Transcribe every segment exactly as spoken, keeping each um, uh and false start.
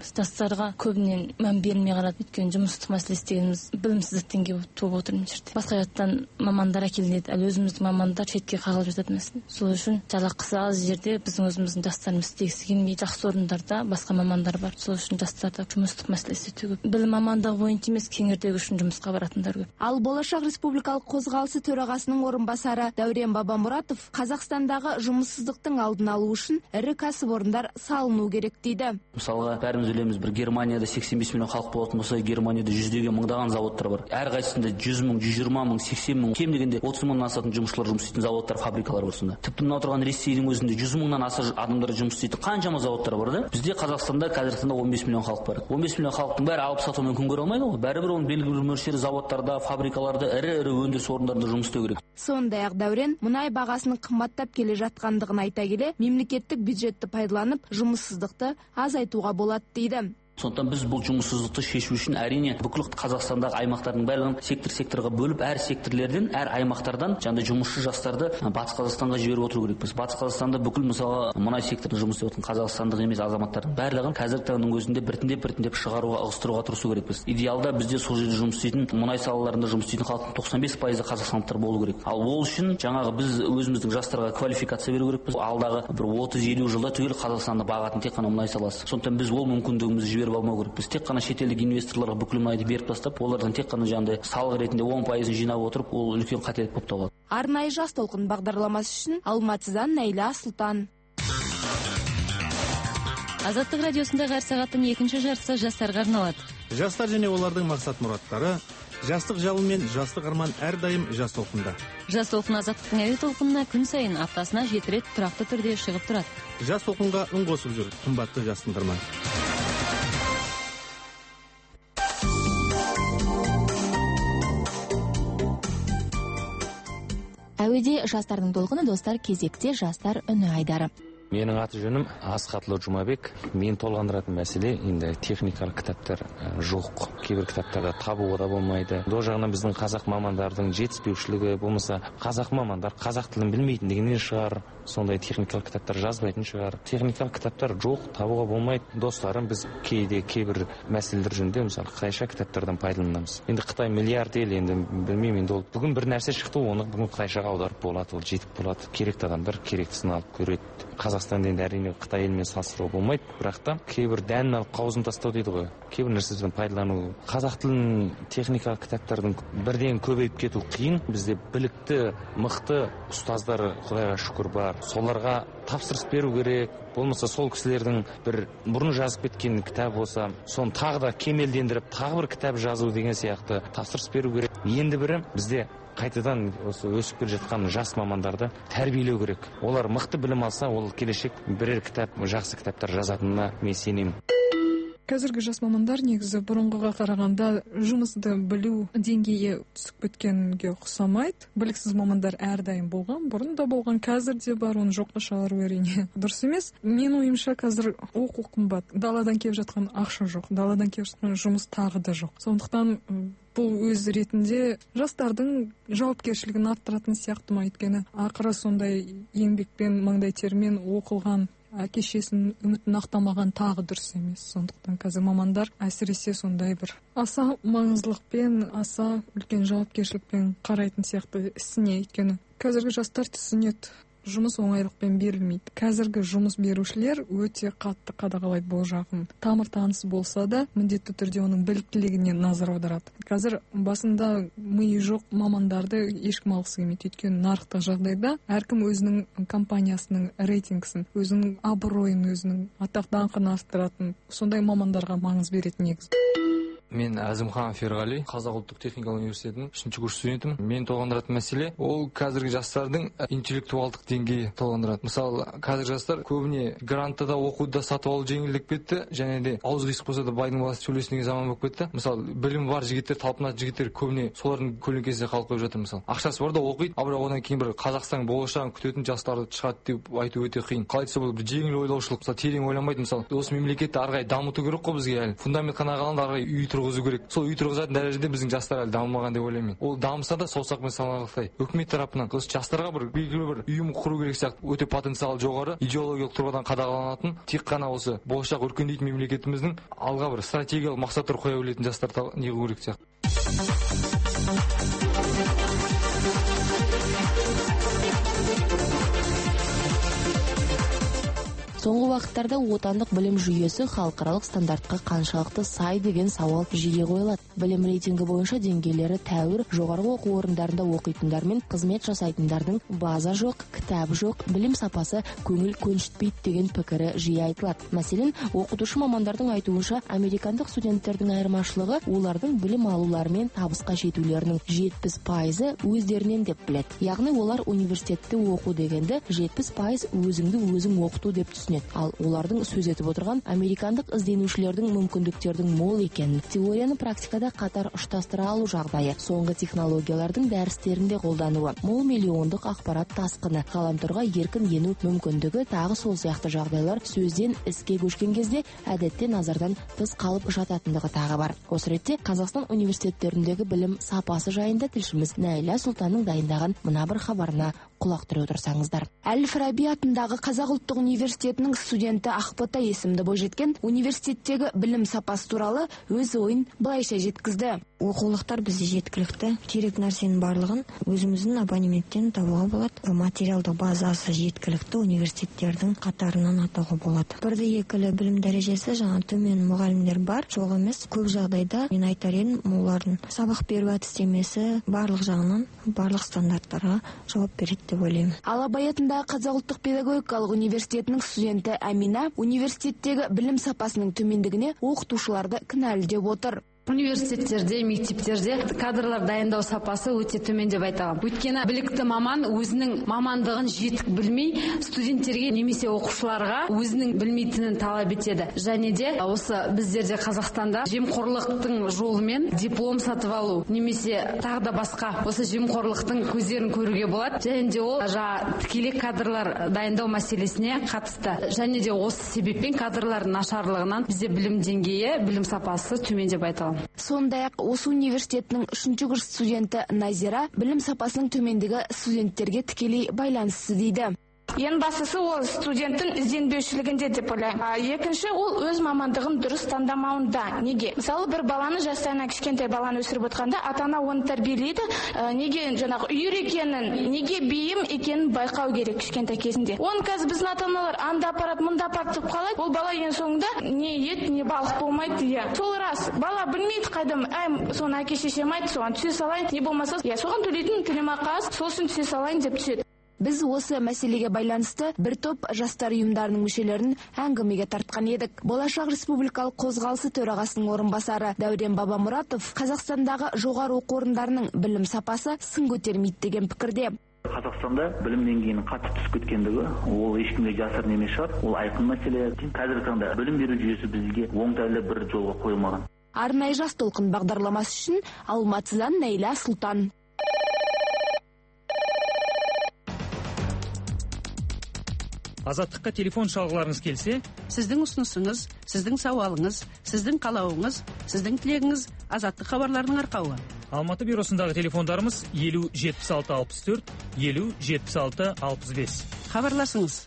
ойлаймыз. Жастарға көбінен мән берілмей қалады. Өйткені жұмыстық мәселесі дегеніміз білімсіздіктен келіп туып отыр мына жерде. Басқа жақтан мамандар әкелінеді, әлі өзіміздің мамандар шетке қағылып жатады мәселе. Сол үшін жалақысы аз жерде біздің өзіміздің жастарымыз істегісі келмей, жақсы орындарда басқа мамандар бар. Сол үшін жастарда жұмыстық мәселесі өте көп. Білім мамандығы бойынша емес, кеңірдегі үшін жұмысқа баратындар көп. Ал Болашақ республикалық қозғалысы төрағасының орынбасары Дәурен Бабамұратов Қазақстандағы жұмыссыздықтың алдын алу үшін ірі кәсіпорындар салыну керек дейді. Мысалға, бәріміз білеміз, бір Германияда сексен бес миллион халық болатын болса, Германияда жүздеген мыңдаған заводтар бар. Әрқайсысында жүз мың, жүз жиырма мың, сексен мың, кем дегенде отыз мыңнан асатын жұмысшылар жұмыс істейтін заводтар, фабрикалар бар сонда. Тіпті мына отырған Ресейдің өзінде жүз мыңнан аса адамдар жұмыс істейтін қаншама заводтар бар да. Бізде Қазақстанда қазіргі таңда он бес миллион халық бар. он бес миллион халықтың бәрі алып сатумен күн көре алмайды ғой. Бәрібір оның белгілі бір мөлшері заводтарда, фабрикаларда, ірі-ірі өндіріс орындарында жұмыс істеу керек. Сондай-ақ Дәурен мұнай бағасының қымбаттап келе жатқандығын айта келе, мемлекеттік бюджетті пайдаланып, жұмыссыздықты азайтуға болады дейді. Сондықтан біз бұл жұмыссыздықты шешу үшін әрине бүкіл Қазақстандағы аймақтардың барлығын сектор-секторға бөліп, әр секторлерден, әр аймақтардан жаңа жұмысшы жастарды Батыс Қазақстанға жіберіп отыру керекпіз. Батыс Қазақстанда бүкіл мысалы мұнай секторында жұмыс істеп отырған қазақстандық емес азаматтардың барлығын қазіргі таңның өзінде біртіндеп-біртіндеп шығаруға, ығыстыруға тырысу керекпіз. Идеалда бізде сол жерде жұмыс істейтін, мұнай салаларында жұмыс істейтін халықтың тоқсан бес пайызы қазақстандықтар болу керек. Ал ол үшін жаңағы біз өзіміздің жастарға квалификация беру керекпіз. Алдағы бір отыз елу жылда түгел Қазақстанды бағатын тек қана мұнай саласы. Сондықтан біз ол мүмкіндігімізді жіберіп алмау керек. Біз тек қана шетелдік инвесторларға бүкіл мұнайды беріп тастап, олардан тек қана жаңағыдай салық ретінде он пайызын жинап отырып, ол үлкен қателік болып табылады. Арнайы жас толқын бағдарламасы үшін Алматыдан Нәйла Сұлтан. Азаттық радиосындағы әр сағаттың екінші жартысы жастарға арналады. Жастар және олардың мақсат-мұраттары, жастық жалын мен жастық арман әрдайым жас толқында. Жас толқын Азаттықтың әуе толқынына күн сайын аптасына жеті рет тұрақты түрде шығып тұрады. Жас толқынға үн қосып жүр, қымбатты жас тыңдарман. Әуеде жастардың толқыны, достар, кезекте жастар үні айдары. Менің аты жөнім Асқатлы Жұмабек. Мен толғандыратын мәселе енді техникалық кітаптар жоқ. Кейбір кітаптарда табуға да болмайды. До жағынан біздің қазақ мамандардың жетіспеушілігі болмаса, қазақ мамандар қазақ тілін білмейтіндігінен шығар, сондай техникалық кітаптар жазбайтын шығар. Техникалық кітаптар жоқ, табуға болмайды. Достарым, біз кейде кейбір мәселелер жөнінде, мысалы, қытайша кітаптардан пайдаланамыз. Енді Қытай миллиард ел, енді білмеймін, енді ол бүгін бір нәрсе шықты, оны бүгін қытайшаға аударып болады, ол жетіп болады. Керекті адамдар керектісін алып көреді. Қазақстанда енді әрине Қытай елімен салыстыруға болмайды, бірақ та кейбір дәнін алып қауызын тастау дейді ғой. Кейбір нәрседен пайдалану. Қазақ тілін техникалық кітаптардың бірден көбейіп кету қиын. Бізде білікті, мықты ұстаздар, Құдайға шүкір, бар. Соларға тапсырыс беру керек. Болмаса сол кісілердің бір бұрын жазып кеткен кітап болса, соны тағы да кемелдендіріп, тағы бір кітап жазу деген сияқты тапсырыс беру керек. Енді бірі бізде қайтадан осы өсіп келе жатқан жас мамандарды тәрбиелеу керек. Олар мықты білім алса, ол келешек бірер кітап, жақсы кітаптар жазатынына мен сенемін. Қазіргі жас мамандар негізі бұрынғыға қарағанда жұмысты білу деңгейі түсіп кеткенге ұқсамайды. Біліксіз мамандар әрдайым болған, бұрын да болған, қазір де бар, оны жоққа шығару әрине дұрыс емес. Мен ойымша қазір оқу қымбат, даладан келіп жатқан ақша жоқ, даладан келіп жатқан жұмыс тағы да жоқ. Сондықтан бұл өз ретінде жастардың жауапкершілігін арттыратын сияқты ма, өйткені ақыры сондай еңбекпен, маңдай термен оқылған әке-шесінің үмітін ақтамаған тағы дұрыс емес. Сондықтан қазір мамандар әсіресе сондай бір аса маңыздылықпен, аса үлкен жауапкершілікпен қарайтын сияқты ісіне, өйткені қазіргі жастар түсінеді, жұмыс оңайлықпен берілмейді. Қазіргі жұмыс берушілер өте қатты қадағалайды бұл жағын. Тамыр танысы болса да, міндетті түрде оның біліктілігіне назар аударады. Қазір басында миы жоқ мамандарды ешкім алғысы келмейді. Өйткені нарықтық жағдайда әркім өзінің компаниясының рейтингісін, өзінің абыройын, өзінің атақ даңқын арттыратын сондай мамандарға маңыз беретін негіз. Мен Әзімхан Ферғали, Қазақ ұлттық техникалық университетінің үшінші курс студентім. Мен толғандыратын мәселе ол қазіргі жастардың интеллектуалдық деңгейі толғандырады. Мысалы, қазіргі жастар көбіне грантта да оқуды да сатып алу жеңілдеп кетті, және де ауыз қисық болса да байдың баласы сөйлесін деген заман болып кетті. Мысалы, білім бар жігіттер, талпынатын жігіттер көбіне солардың көлеңкесінде қалып қойып жатыр. Мысалы, ақшасы бар да оқиды, а бірақ одан кейін бір Қазақстан болашағын күтетін жастарды шығады деп айту өте қиын. Қалай десе бұл бір жеңіл ойлаушылық, мысалы терең ойланбайды. Мысалы, осы мемлекетті ары қарай дамыту керек қой бізге әлі. Фундамент қана қаланды, ары қарай үй тұрғызу керек. Сол үй тұрғызатын дәрежеде біздің жастар әлі дамымаған деп ойлаймын. Ол дамыса да саусақпен санарлықтай. Үкімет тарапынан жастарға бір белгілі бір ұйым құру керек сияқты. Өте потенциалы жоғары, идеологиялық тұрғыдан қадағаланатын, тек қана осы болашақ өркендейтін мемлекетіміздің алға бір стратегиялық мақсаттар қоя білетін жастар неғу керек сияқты. Соңғы уақыттарда отандық білім жүйесі халықаралық стандартқа қаншалықты сай деген сауал жиі қойылады. Білім рейтингі бойынша деңгейлері тәуір, жоғарғы оқу орындарында оқитындар мен қызмет жасайтындардың база жоқ, кітап жоқ, білім сапасы көңіл көншітпейді деген пікірі жиі айтылады. Мәселен, оқытушы мамандардың айтуынша, американдық студенттердің айырмашылығы олардың білім алулары мен табысқа жетулерінің жетпіс пайызы өздерінен деп біледі. Яғни олар университетте оқу дегенді жетпіс пайыз өзіңді өзің оқыту деп түсінеді. Ал олардың сөз етіп отырған американдық ізденушілердің мүмкіндіктердің мол екенін, теорияны практикада қатар ұштастыра алу жағдайы, соңғы технологиялардың дәрістерінде қолдануы, мол миллиондық ақпарат тасқыны, ғаламторға еркін ену мүмкіндігі тағы сол сияқты жағдайлар сөзден іске көшкен кезде әдетте назардан тыс қалып жататындығы тағы бар. Осы ретте Қазақстан университеттеріндегі білім сапасы жайында тілшіміз Нәйла Сұлтанның дайындаған мына бір хабарына құлақ түре отырсаңыздар. Әл-Фараби атындағы Қазақ ұлттық университетінің студенті Ақбота есімді бойжеткен университеттегі білім сапасы туралы өз ойын былайша жеткізді. Оқулықтар бізде жеткілікті, керек нәрсенің барлығын өзіміздің абонементтен табуға болады. Материалдық базасы жеткілікті университеттердің қатарынан атауға болады. Бірді екілі білім дәрежесі жаңа төмен мұғалімдер бар, жоқ емес. Көп жағдайда мен айтар едім, олардың сабақ беру әдістемесі барлық жағынан барлық стандарттарға жауап береді деп ойлаймын. Ал Абай атындағы Қазақ ұлттық педагогикалық университетінің студенті Әмина университеттегі білім сапасының төмендігіне оқытушыларды кінәлі деп отыр. Университеттерде, мектептерде кадрлар дайындау сапасы өте төмен деп айтамын. Өйткені білікті маман өзінің мамандығын жетік білмей, студенттерге немесе оқушыларға өзінің білмейтінін талап етеді. Және де осы біздерде Қазақстанда жемқорлықтың жолымен диплом сатып алу немесе тағы да басқа осы жемқорлықтың көздерін көруге болады. Және де ол жаңа тікелей кадрлар дайындау мәселесіне қатысты. Және де осы себеппен кадрлардың нашарлығынан бізде білім деңгейі, білім сапасы төмен деп айтамын. Сондай-ақ осы университетінің үшінші курс студенті Назира білім сапасының төмендігі студенттерге тікелей байланысты дейді. Ең бастысы ол студенттің ізденбеушілігінде деп ойлаймын. Екінші, ол өз мамандығын дұрыс таңдамауында. Неге? Мысалы, бір баланы жастайынан кішкентай баланы өсіріп отқанда, ата-ана оны тәрбиелейді. Неге жаңағы үйір екенін, неге бейім екенін байқау керек кішкентай кезінде. Оны қазір біздің ата-аналар анда апарат, мұнда апарат деп қалайды. Ол бала ең соңында не ет, не балық болмайды. Иә. Сол рас. Бала білмейді қайдам, әй, соны әке шешем айтты, соған түсе салайын. Не болмаса, иә, соған төлейтін төлемақы аз, сол үшін түсе салайын деп түседі. Біз осы мәселеге байланысты бір топ жастар ұйымдарының мүшелерін әңгімеге тартқан едік. Болашақ республикалық қозғалысы төрағасының орынбасары Дәурен Бабамұратов Қазақстандағы жоғары оқу орындарының білім сапасы сын көтермейді деген пікірде. Қазақстанда білім деңгейінің қатты түсіп кеткендігі ол ешкімге жасырын емес шығар. Ол айқын мәселе. Қазіргі таңда білім беру жүйесі бізге оңтайлы бір жолға қойылмаған. Арнайы жас толқын бағдарламасы үшін Алматыдан Нәйла Сұлтан. Азаттыққа телефон шалғыларыңыз келсе, сіздің ұсынысыңыз, сіздің сауалыңыз, сіздің қалауыңыз, сіздің тілегіңіз Азаттық хабарларының арқауы. Алматы бюросындағы телефондарымыз елу жетпіс алты алпыс төрт, елу жетпіс алты алпыс бес. Хабарласыңыз.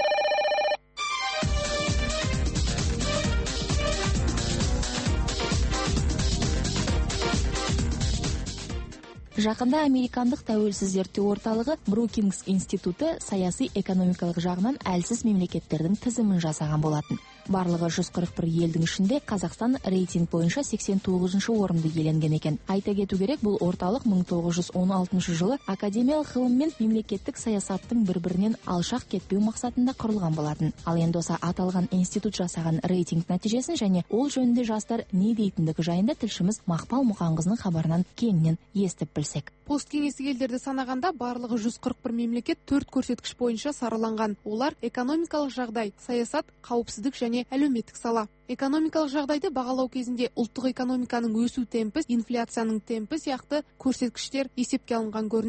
Жақында американдық тәуелсіз зерттеу орталығы Брукингс институты саяси экономикалық жағынан әлсіз мемлекеттердің тізімін жасаған болатын. Барлығы жүз қырық бір елдің ішінде Қазақстан рейтинг бойынша сексен тоғызыншы орынды иеленген екен. Айта кету керек, бұл орталық мың тоғыз жүз он алтыншы жылы академиялық ғылым мен мемлекеттік саясаттың бір-бірінен алшақ кетпеу мақсатында құрылған болатын. Ал енді осы аталған институт жасаған рейтинг нәтижесін және ол жөнінде жастар не дейтіндігі жайында тілшіміз Мақпал Мұқанқызының хабарынан кеңінен естіп білсек. Посткеңестік елдерді санағанда барлығы жүз қырық бір мемлекет төрт көрсеткіш бойынша сараланған. Олар экономикалық жағдай, саясат, қауіпсіздік және әлеуметтік сала. Экономикалық жағдайды бағалау кезінде ұлттық экономиканың өсу темпі, инфляцияның темпі сияқты көрсеткіштер есепке алынған көрінеді.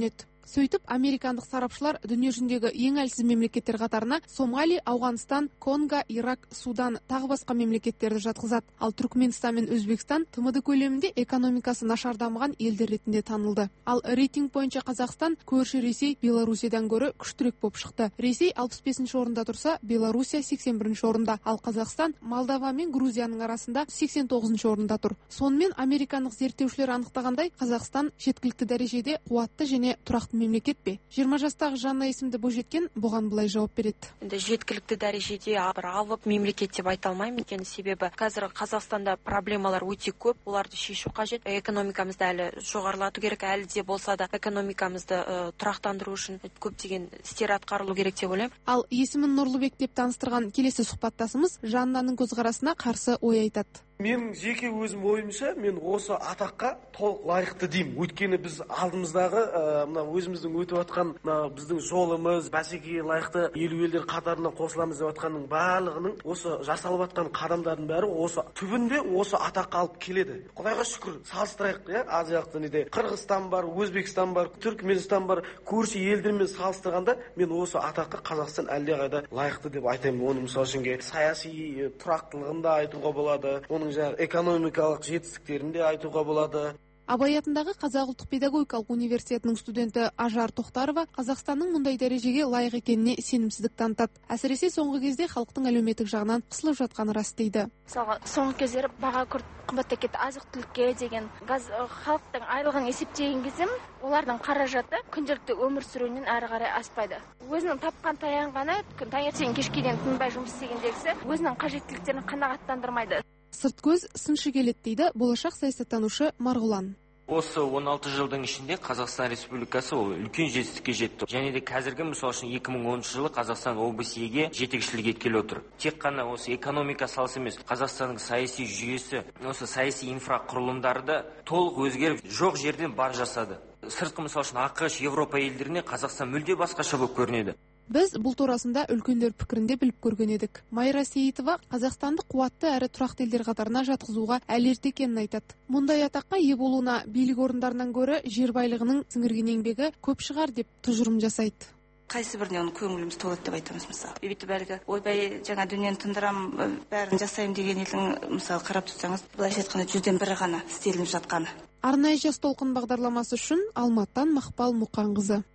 Сөйтіп, американдық сарапшылар дүние жүзіндегі ең әлсіз мемлекеттер қатарына Сомали, Ауғанстан, Конго, Ирак, Судан тағы басқа мемлекеттерді жатқызады. Ал Түркменстан мен Өзбекстан Т М Д көлемінде экономикасы нашар дамыған елдер ретінде танылды. Ал рейтинг бойынша Қазақстан көрші Ресей, Белоруссиядан гөрі күштірек болып шықты. Ресей алпыс бесінші орында тұрса, Белоруссия сексен бірінші орында, ал Қазақстан Молдова мен Грузияның арасында сексен тоғызыншы орында тұр. Сонымен американдық зерттеушілер анықтағандай, Қазақстан жеткілікті дәрежеде қуатты және тұрақты мемлекет пе? жиырма жастағы Жанна есімді бойжеткен бұған былай жауап береді. Енді жеткілікті дәрежеде бір алып мемлекет деп айта алмаймын екен, себебі қазір Қазақстанда проблемалар өте көп, оларды шешу қажет. Экономикамызды әлі жоғарылату керек, әлі де болса да экономикамызды ә, тұрақтандыру үшін көптеген істер атқарылу керек деп ойлаймын. Ал есімін Нұрлыбек деп таныстырған келесі сұхбаттасымыз Жаннаның көзқарасына қарсы ой айтады. Мен жеке өзім ойымша, мен осы атаққа толық лайықты деймін. Өйткені біз алдымыздағы мына өзіміздің өтіп жатқан біздің жолымыз, бәсекеге лайықты елу елдер қатарына қосыламыз деп жатқанның барлығының осы жасалып жатқан қадамдардың бәрі осы түбінде осы атаққа алып келеді. Құдайға шүкір, салыстырайық, иә, азиялық неде Қырғызстан бар, Өзбекстан бар, Түркменстан бар, көрші елдермен салыстырғанда мен осы атаққа Қазақстан әлдеқайда лайықты деп айтаймын. Оны мысалы үшін саяси тұрақтылығында айтуға болады, оның экономикалық жетістіктерінде айтуға болады. Абай атындағы Қазақ ұлттық педагогикалық университетінің студенті Ажар Тоқтарова Қазақстанның мұндай дәрежеге лайық екеніне сенімсіздік танытады. Әсіресе соңғы кезде халықтың әлеуметтік жағынан қысылып жатқаны рас дейді. Мысалға, соңғы кездері баға күрт қымбаттап кетті, азық-түлікке деген газ халықтың айлығын есептеген кезде олардың қаражаты күнделікті өмір сүруінен әрі қарай аспайды. Өзінің тапқан таянғаны таңертең кешке дейін тынбай жұмыс істегендегісі өзінің қажеттіліктерін қанағаттандырмайды. Сырт көз сыншы келеді дейді болашақ саясаттанушы Марғұлан. Осы он алты жылдың ішінде Қазақстан Республикасы ол үлкен жетістікке жетті. Және де қазіргі мысалы үшін екі мың оныншы жылы Қазақстан о бэ се-ге жетекшілік еткелі отыр. Тек қана осы экономика саласы емес, Қазақстанның саяси жүйесі, осы саяси инфрақұрылымдары да толық өзгеріп, жоқ жерден бар жасады. Сыртқы мысалы үшін ақш, Европа елдеріне Қазақстан мүлде басқаша болып көрінеді. Біз бұл турасында үлкендер пікірінде біліп көрген едік. Майра Сейітова Қазақстанды қуатты әрі тұрақты елдер қатарына жатқызуға әлі ерте екенін айтады. Мұндай атаққа ие болуына билік орындарынан гөрі жер байлығының сіңірген еңбегі көп шығар деп тұжырым жасайды. Қайсы біріне оны көңіліміз толады деп айтамыз мысалы. Өйтіп әлгі ойбай жаңа дүниені тындырам, бәрін жасаймын деген елдің мысалы қарап тұрсаңыз, былайша айтқанда жүзден бірі ғана істелініп жатқаны. Арнайы жас толқын бағдарламасы үшін Алматыдан Мақпал Мұқанқызы.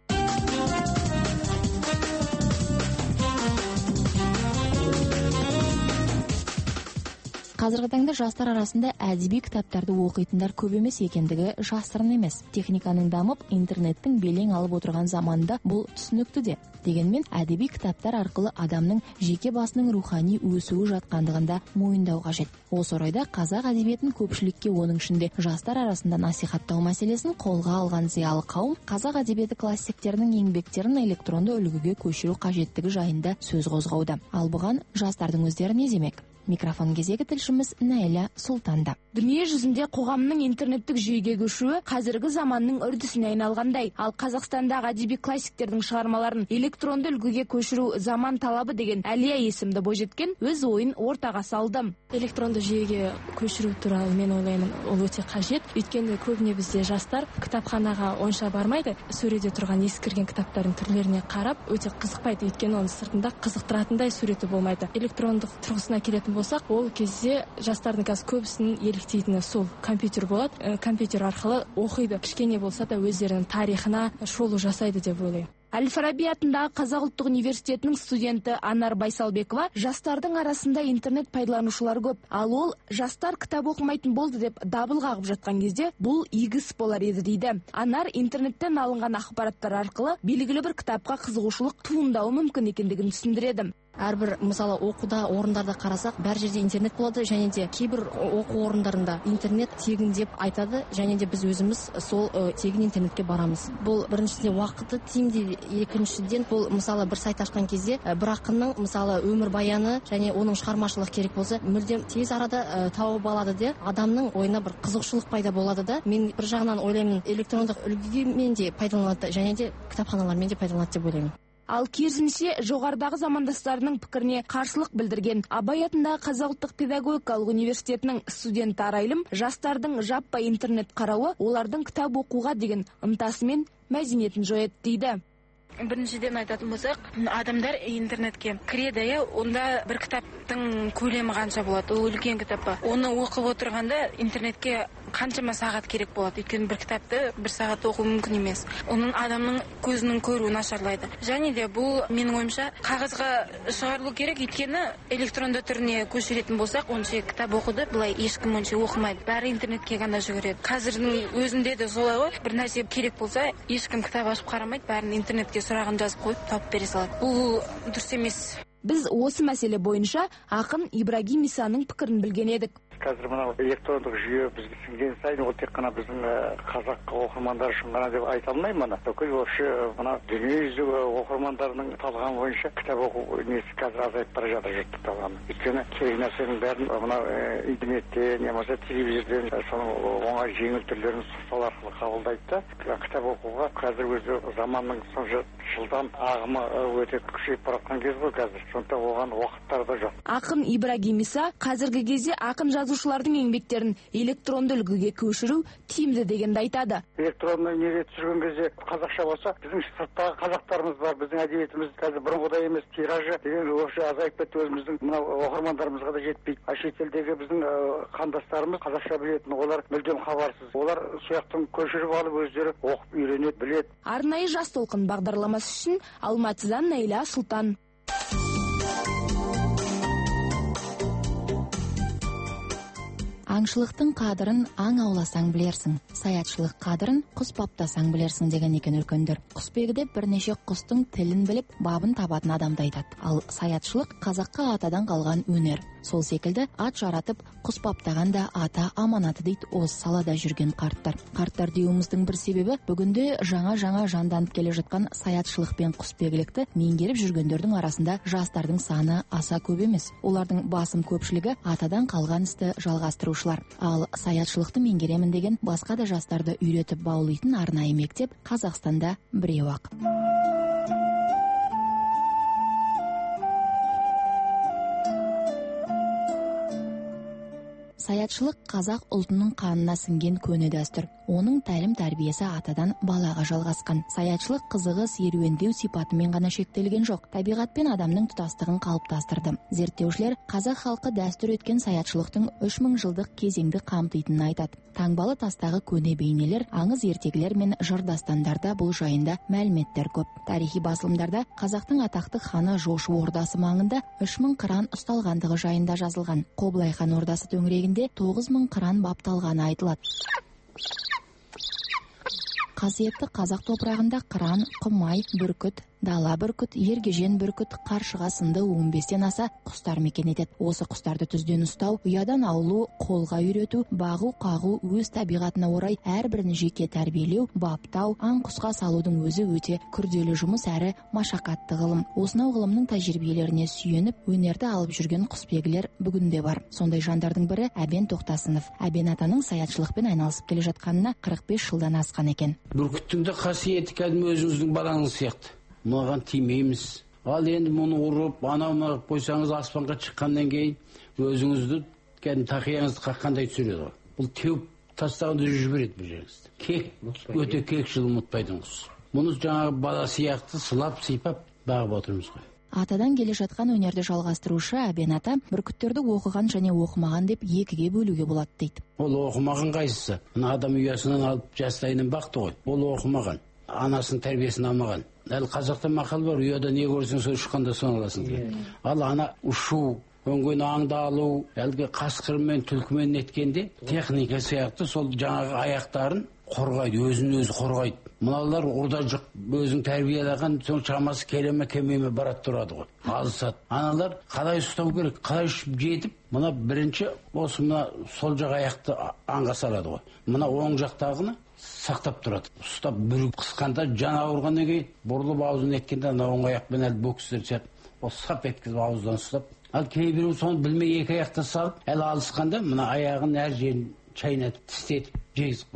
Қазіргі таңда жастар арасында әдеби кітаптарды оқитындар көп емес екендігі жасырын емес. Техниканың дамып, интернеттің белең алып отырған заманда бұл түсінікті де. Дегенмен әдеби кітаптар арқылы адамның жеке басының рухани өсуі жатқандығында мойындау қажет. Осы орайда қазақ әдебиетін көпшілікке, оның ішінде жастар арасында насихаттау мәселесін қолға алған зиялы қауым қазақ әдебиеті классиктерінің еңбектерін электронды үлгіге көшіру қажеттігі жайында сөз қозғауда. Ал бұған жастардың өздері не демек? Микрофон кезегі тілшіміз Найля Сұлтанда. Дүние жүзінде қоғамның интернеттік жүйеге көшуі қазіргі заманның үрдісіне айналғандай, ал Қазақстандағы әдеби классиктердің шығармаларын электронды үлгіге көшіру заман талабы деген Әлия есімді бойжеткен өз ойын ортаға салды. Электронды жүйеге көшіру туралы мен ойлаймын, ол өте қажет. Өйткені көбіне бізде жастар кітапханаға онша бармайды, сөреде тұрған ескірген кітаптардың түрлеріне қарап өте қызықпайды. Өйткені оның сыртында қызықтыратындай суреті болмайды. Электрондық тұрғысына келетін болсақ, ол кезде жастардың қазір көбісінің еліктейтіні сол компьютер болады. Компьютер арқылы оқиды. Кішкене болса да өздерінің тарихына шолу жасайды деп ойлаймын. Әл-Фараби атындағы Қазақ ұлттық университетінің студенті Анар Байсалбекова жастардың арасында интернет пайдаланушылар көп, ал ол жастар кітап оқымайтын болды деп дабыл қағып жатқан кезде бұл игі іс болар еді дейді. Анар интернеттен алынған ақпараттар арқылы белгілі бір кітапқа қызығушылық туындауы мүмкін екендігін түсіндіреді. Әрбір мысалы оқуда орындарда қарасақ, бәр жерде интернет болады, және де кейбір оқу орындарында интернет тегін деп айтады, және де біз өзіміз сол ә, тегін интернетке барамыз. Бұл біріншіден уақыты тиімді, екіншіден бұл мысалы бір сайт ашқан кезде ә, бір ақынның мысалы өмірбаяны және оның шығармашылығы керек болса, мүлдем тез арада ә, тауып алады де, адамның ойына бір қызығушылық пайда болады да. Мен бір жағынан ойлаймын, электрондық үлгімен де пайдаланады, және де кітапханалармен де пайдаланады деп ойлаймын. Ал керісінше жоғарыдағы замандастарының пікіріне қарсылық білдірген. Абай атындағы Қазақ ұлттық педагогикалық университетінің студенті Арайлым жастардың жаппай интернет қарауы олардың кітап оқуға деген ынтасы мен мәдениетін жояды дейді. Біріншіден айтатын болсақ, адамдар интернетке кіреді, иә, онда бір кітаптың көлемі қанша болады, ол үлкен кітап па. Оны оқып отырғанда интернетке қаншама сағат керек болады. Өйткені бір кітапты бір сағат оқу мүмкін емес. Оның адамның көзінің көруі нашарлайды. Және де бұл менің ойымша қағазға шығарылу керек, өйткені электронды түріне көшіретін болсақ, онша кітап оқуды былай ешкім онша оқымайды. Бәрі интернетке ғана жүгіреді. Қазірдің өзінде де солай ғой. Бір нәрсе керек болса, ешкім кітап ашып қарамайды, бәрін интернетке сұрағын жазып қойып тауып бере салады. Бұл дұрыс емес. Біз осы мәселе бойынша ақын Ибрагим Исаның пікірін білген едік. Қазір мынау электрондық жүйе бізге сіңген сайын ол тек қана біздің қазақ оқырмандар үшін ғана деп айта алмаймын. Бүкіл вообще мына дүниежүзі оқырмандарының талғамы бойынша кітап оқу несі қазір азайып бара жатыр жұрттың талғамы. Өйткені керек нәрсенің бәрін мына интернеттен немесе телевизорден соның оңай жеңіл түрлерін сол арқылы қабылдайды да кітап оқуға қазір өзі заманның сонша жылдам ағымы өте күшейіп бара жатқан кез ғой қазір. Сондықтан оған уақыттар да жоқ. Ақын Ибрагим Иса қазіргі кезде ақын жазушылардың еңбектерін электронды үлгіге көшіру тиімді дегенді айтады. Электронды неге түсірген кезде қазақша болса, біздің сырттағы қазақтарымыз бар, біздің әдебиетіміз қазір бұрынғыдай емес, тиражы деген вообще азайып кетті, өзіміздің мына оқырмандарымызға да жетпейді. А шетелдегі біздің қандастарымыз қазақша білетін, олар мүлдем хабарсыз. Олар сояқтан көшіріп алып өздері оқып үйренеді, біледі. Арнайы жас толқын бағдарламасы үшін Алматыдан Найла Сұлтан. Аңшылықтың қадырын аң ауласаң білерсің, саятшылық қадырын құс баптасаң білерсің деген екен үлкендер. Құсбегіде бірнеше құстың тілін біліп, бабын табатын адамды айтады. Ал саятшылық қазаққа атадан қалған өнер. Сол секілді ат жаратып, құс баптаған да ата аманаты дейді осы салада жүрген қарттар. Қарттар деуіміздің бір себебі бүгінде жаңа-жаңа жанданып келе жатқан саятшылық пен құсбегілікті меңгеріп жүргендердің арасында жастардың саны аса көп емес. Олардың басым көпшілігі атадан қалған істі жалғастырушылар. Ал саятшылықты меңгеремін деген басқа да жастарды үйретіп баулайтын арнайы мектеп Қазақстанда біреу-ақ. Саятшылық қазақ ұлтының қанына сіңген көне дәстүр. Оның тәлім тәрбиесі атадан балаға жалғасқан. Саятшылық қызығы серуендеу сипатымен ғана шектелген жоқ. Табиғат пен адамның тұтастығын қалыптастырды. Зерттеушілер қазақ халқы дәстүр еткен саятшылықтың үш мың жылдық кезеңді қамтитынын айтады. Таңбалы тастағы көне бейнелер, аңыз ертегілер мен жыр дастандарда бұл жайында мәліметтер көп. Тарихи басылымдарда қазақтың атақты ханы Жошы ордасы маңында үш мың қыран ұсталғандығы жайында жазылған. Қоблай хан ордасы төңірегінде тоғыз мың қыран бапталғаны айтылады. Қасиетті қазақ топырағында қыран, құмай, бүркіт, дала бүркіт, ергежен бүркіт, қаршыға сынды он бестен аса құстар мекен етеді. Осы құстарды түзден ұстау, ұядан аулу, қолға үйрету, бағу, қағу өз табиғатына орай әрбірін жеке тәрбиелеу, баптау, аң құсқа салудың өзі өте күрделі жұмыс әрі машақатты ғылым. Осынау ғылымның тәжірибелеріне сүйеніп, өнерді алып жүрген құсбегілер бүгінде бар. Сондай жандардың бірі Әбен Тоқтасынов. Әбен атаның саятшылықпен айналысып келе жатқанына қырық бес жылдан асқан екен. Бүркіттің де қасиеті кәдімгі өзіңіздің балаңыз сияқты. Маған тимейміз. Ал енді мұны ұрып, анау қойсаңыз аспанға шыққаннан кейін өзіңізді кәдімгі тақияңызды қаққандай түсіреді ғой. Бұл теуіп тастағанда жібереді бір жеріңізді. Кек, өте кекшіл ұмытпайтын құс. Мұны жаңағы бала сияқты сылап, сипап бағып отырмыз ғой. Атадан келе жатқан өнерді жалғастырушы Әбен ата бүркіттерді оқыған және оқымаған деп екіге бөлуге болады дейді. Ол оқымаған қайсысы? Мына адам ұясынан алып жастайынан бақты ғой. Ол оқымаған. Анасының тәрбиесін алмаған. Әлі қазақта мақал бар, ұяда не көрсең сол ұшқанда соны аласың деген. Ал ана ұшу, өңген аңды алу, әлгі қасқырмен, түлкімен неткенде техника сияқты сол жаңағы аяқтарын қорғайды, өзін өзі қорғайды. Мыналар орда жоқ, өзің тәрбиелеген соң шамасы келеме кемеме барат тұрады ғой. Алысады. Аналар қалай ұстау керек, қалай ұшып жетіп, мына бірінші осы мына сол жақ аяқты аңға салады ғой. Мына оң жақтағыны сақтап тұрады. Ұстап бүріп қысқанда жан ауырғаннан кейін бұрылып аузын еткенде ана оң аяқпен әлі бөкістер сияқты. Ол сап еткізіп ауыздан ұстап. Ал кейбіреу соны білмей екі аяқты салып, әлі алысқанда мына аяғын әр жерін шайнатып, тістетіп, жегізіп қояды.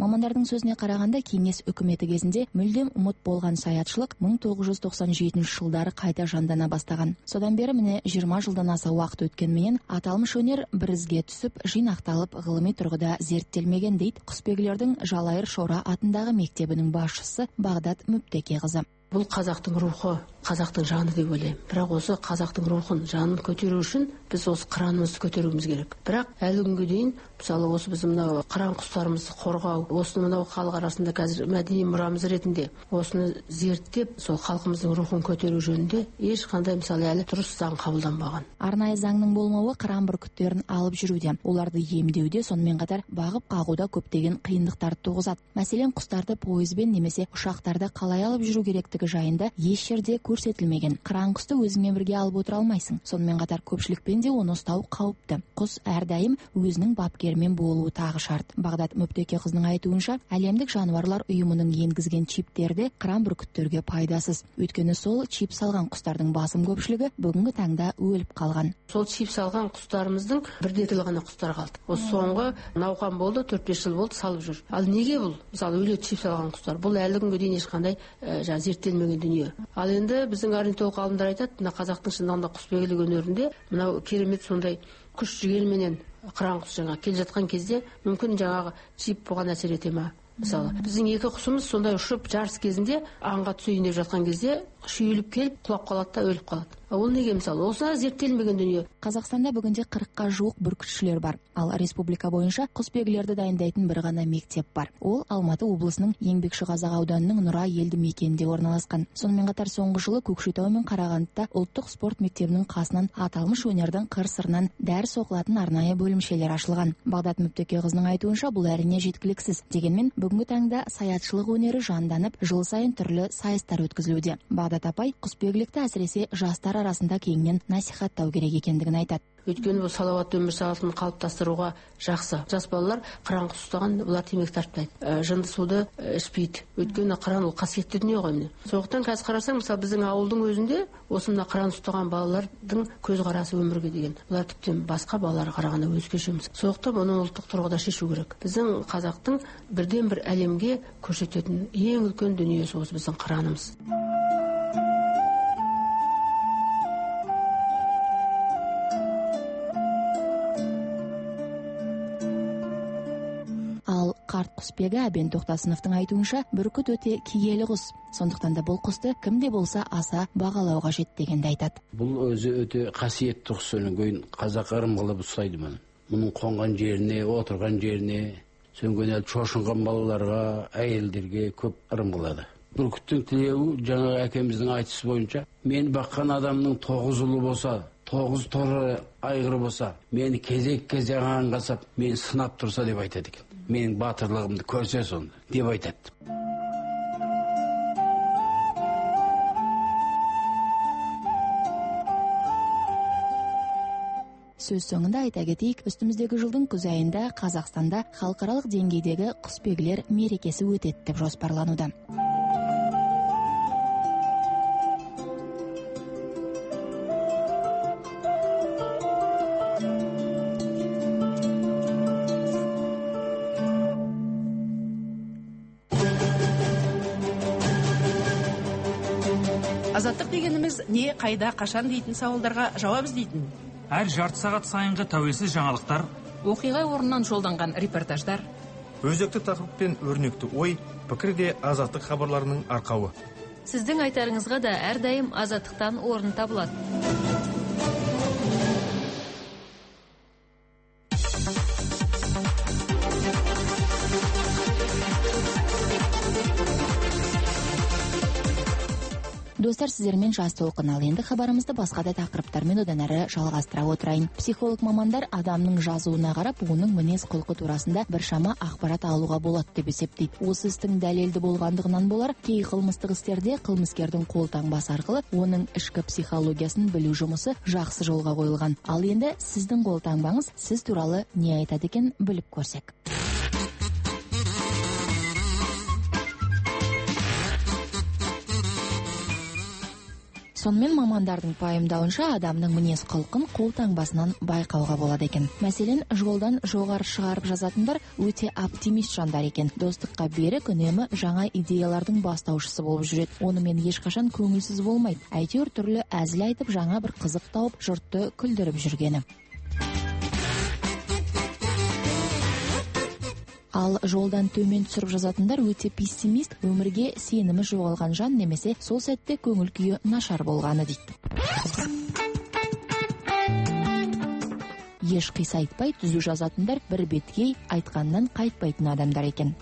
Мамандардың сөзіне қарағанда кеңес үкіметі кезінде мүлдем ұмыт болған саятшылық мың тоғыз жүз тоқсан жетінші жылдары қайта жандана бастаған. Содан бері міне жиырма жылдан аса уақыт өткенменен аталмыш өнер бір ізге түсіп, жинақталып, ғылыми тұрғыда зерттелмеген дейді Құсбегілердің Жалайыр Шора атындағы мектебінің басшысы Бағдат Мүптекеқызы. Бұл қазақтың рухы, қазақтың жаны деп ойлаймын. Бірақ осы қазақтың рухын, жанын көтеру үшін біз осы қыранымызды көтеруіміз керек. Бірақ әлі күнге дейін, мысалы осы біз мынау қыран құстарымызды қорғау, осыны мынау халық арасында қазір мәдени мұрамыз ретінде осыны зерттеп, сол халқымыздың рухын көтеру жөнінде ешқандай мысалы әлі дұрыс заң қабылданбаған. Арнайы заңның болмауы қыран бүркіттерін алып жүруде, оларды емдеуде, сонымен қатар бағып қағуда көптеген қиындықтарды туғызады. Мәселен, құстарды пойызбен немесе ұшақтарда қалай алып жүру керектігі жайында еш жерде көрсетілмеген. Қыран құсты өзіңмен бірге алып отыра алмайсың. Сонымен қатар көпшілікпен де оны ұстау қауіпті. Құс әрдайым өзінің бапкерімен болуы тағы шарт. Бағдат Мүптекеқызының айтуынша, әлемдік жануарлар ұйымының енгізген чиптерді қыран бүркіттерге пайдасыз. Өйткені сол чип салған құстардың басым көпшілігі бүгінгі таңда өліп қалған. Сол чип салған құстарымыздың бірдетілі ғана құстар қалды. Осы соңғы науқан болды, төрт бес жыл болды салып жүр. Ал неге бұл? Мысалы өледі чип салған құстар. Бұл әлі күнге дейін ешқандай жаңа зерттелмеген дүние. Ал енді біздің орнитолог ғалымдар айтады, мына қазақтың шындығында құсбегілік өнерінде мынау керемет сондай күш жігерменен қыран құс жаңа келе жатқан кезде мүмкін жаңағы чип бұған әсер ете ма? Мысалы, біздің екі құсымыз сондай ұшып жарыс кезінде аңға түсейін деп жатқан кезде шүйіліп келіп құлап қалады да өліп қалады. Ол неге мысалы? Осы зерттелмеген дүние. Қазақстанда бүгінде қырыққа жуық бүркітшілер бар. Ал республика бойынша құсбегілерді дайындайтын бір ғана мектеп бар. Ол Алматы облысының Еңбекшіқазақ ауданының Нұра елді мекенінде орналасқан. Сонымен қатар соңғы жылы Көкшетау мен Қарағандыда ұлттық спорт мектебінің қасынан аталмыш өнердің қыр-сырынан дәріс оқылатын арнайы бөлімшелер ашылған. Бағдат Мүптекеқызының айтуынша, бұл әрине жеткіліксіз. Дегенмен бүгінгі таңда саятшылық өнері жанданып, жыл сайын түрлі сайыстар өткізілуде. Бағдат апай құсбегілікті әсіресе жастар арасында кеңінен насихаттау керек екендігін айтады. Өйткені бұл салауатты өмір салтын қалыптастыруға жақсы. Жас балалар қыран құс ұстаған, бұлар темекі тартпайды, жынды суды ішпейді. Өйткені қыран ол қасиетті дүние ғой міне. Сондықтан қазір қарасаң, мысалы біздің ауылдың өзінде осы мына қыран ұстаған балалардың көзқарасы өмірге деген. Бұлар тіптен басқа балаларға қарағанда өзгеше. Сондықтан оны ұлттық тұрғыда шешу керек. Біздің қазақтың бірден бір әлемге көрсететін ең үлкен дүниесі осы біздің қыранымыз. Қарт құсбегі Әбен Тоқтасыновтың айтуынша, бүркіт өте киелі құс. Сондықтан да бұл құсты кімде болса аса бағалау қажет дегенді айтады. Бұл өзі өте қасиетті құс, содан кейін қазақ ырым қылып ұстайды мұны. Мұның қонған жеріне, отырған жеріне, сөнгенде шошынған балаларға, әйелдерге көп ырым қылады. Бүркіттің тілеуі жаңа әкеміздің айтысы бойынша, мен баққан адамның тоғыз ұлы болса, тоғыз торы айғыры болса, мені кезек-кезек аңғасап, мені сынап тұрса деп айтады екен. Менің батырлығымды көрсе сонда деп айтады. Сөз соңында айта кетейік, үстіміздегі жылдың күз айында Қазақстанда халықаралық деңгейдегі құсбегілер мерекесі өтеді деп жоспарлануда. Азаттық дегеніміз не, қайда, қашан дейтін сауалдарға жауап іздейтін. Әр жарты сағат сайынғы тәуелсіз жаңалықтар, оқиға орнынан жолданған репортаждар, өзекті тақырып пен өрнекті ой, пікір де азаттық хабарларының арқауы. Сіздің айтарыңызға да әрдайым азаттықтан орын табылады. Достар, сіздермен жас толқын. Ал енді хабарымызды басқа да тақырыптармен одан әрі жалғастыра отырайын. Психолог мамандар адамның жазуына қарап, оның мінез құлқы турасында біршама ақпарат алуға болады деп есептейді. Осы істің дәлелді болғандығынан болар, кей қылмыстық істерде қылмыскердің қолтаңбасы арқылы оның ішкі психологиясын білу жұмысы жақсы жолға қойылған. Ал енді сіздің қолтаңбаңыз сіз туралы не айтады екен, біліп көрсек. Сонымен мамандардың пайымдауынша адамның мінез құлқын қолтаңбасынан байқауға болады екен. Мәселен, жолдан жоғары шығарып жазатындар өте оптимист жандар екен. Достыққа берік, үнемі жаңа идеялардың бастаушысы болып жүреді. Онымен ешқашан көңілсіз болмайды. Әйтеуір түрлі әзіл айтып, жаңа бір қызық тауып, жұртты күлдіріп жүргені. Ал жолдан төмен түсіріп жазатындар өте пессимист, өмірге сенімі жоғалған жан, немесе сол сәтте көңіл күйі нашар болғаны дейді. Еш қисайтпай түзу жазатындар бір беткей, айтқаннан қайтпайтын адамдар екен.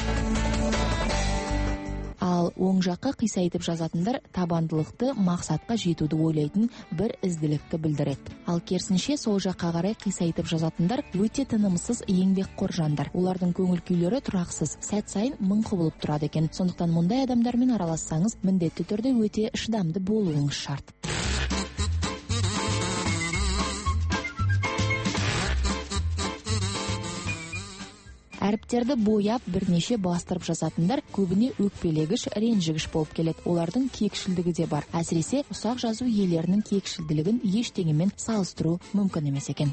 Ал оң жаққа қисайтып жазатындар табандылықты, мақсатқа жетуді ойлайтын бір ізділікті білдіреді. Ал керісінше сол жаққа қарай қисайтып жазатындар өте тынымсыз, еңбекқор жандар. Олардың көңіл күйлері тұрақсыз, сәт сайын мың құбылып тұрады екен. Сондықтан мұндай адамдармен аралассаңыз, міндетті түрде өте шыдамды болуыңыз шарт. Әріптерді бояп бірнеше бастырып жазатындар көбіне өкпелегіш, ренжігіш болып келеді. Олардың кекшілдігі де бар. Әсіресе ұсақ жазу иелерінің кекшілділігін ештеңемен салыстыру мүмкін емес екен.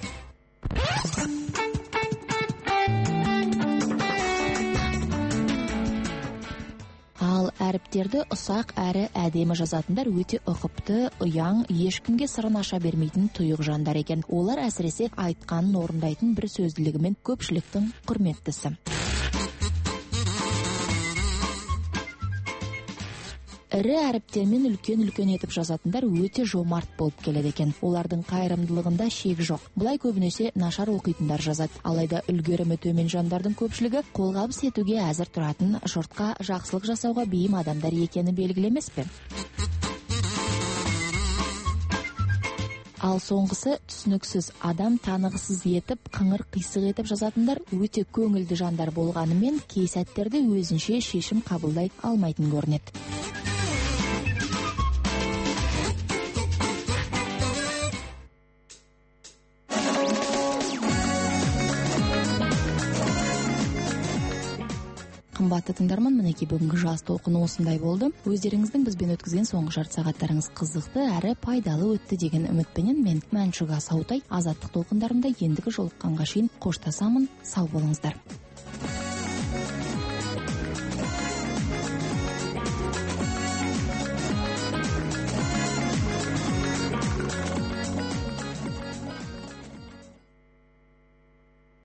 Ал әріптерді ұсақ әрі әдемі жазатындар өте ұқыпты, ұяң, ешкімге сырын аша бермейтін тұйық жандар екен. Олар әсіресе айтқанын орындайтын бір сөзділігімен көпшіліктің құрметтісі. Ірі әріптермен үлкен-үлкен етіп жазатындар өте жомарт болып келеді екен. Олардың қайырымдылығында шек жоқ. Бұлай көбінесе нашар оқитындар жазады. Алайда үлгерімі төмен жандардың көпшілігі қолғабыс етуге әзір тұратын, жұртқа жақсылық жасауға бейім адамдар екені белгілі емес пе? Ал соңғысы түсініксіз, адам танығысыз етіп, қыңыр қисық етіп жазатындар өте көңілді жандар болғанымен, кей сәттерде өзінше шешім қабылдай алмайтын көрінеді. Қымбатты тыңдарман, мінекей бүгінгі жас толқыны осындай болды. Өздеріңіздің бізбен өткізген соңғы жарты сағаттарыңыз қызықты әрі пайдалы өтті деген үмітпенен мен Мәншүк Асаутай азаттық толқындарында ендігі жолыққанға шейін қоштасамын. Сау болыңыздар.